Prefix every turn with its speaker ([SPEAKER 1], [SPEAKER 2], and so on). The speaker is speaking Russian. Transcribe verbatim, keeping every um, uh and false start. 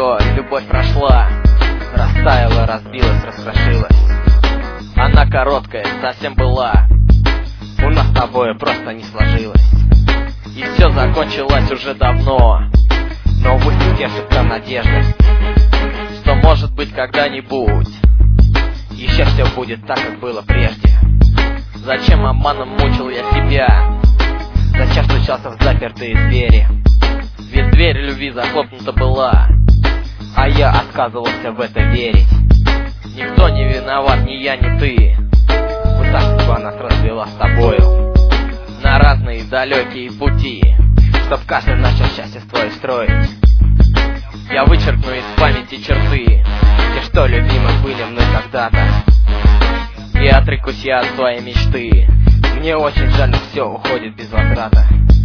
[SPEAKER 1] все, любовь прошла, растаяла, разбилась, раскрошилась. Она короткая, совсем была, у нас с тобой просто не сложилось. И все закончилось уже давно, но в устье шепта надежды, что может быть когда-нибудь еще все будет так, как было прежде. Зачем обманом мучил я себя? Зачем стучался в запертые двери? Ведь дверь любви захлопнута была, а я отказывался в это верить. Никто не виноват, ни я, ни ты. Вот так судьба нас развела с тобою на разные далекие пути, чтоб каждый начал счастье свое строить. Я вычеркну из памяти черты, те, что любимы были мной когда-то, и отрекусь я от своей мечты. Мне очень жаль, но все уходит без возврата.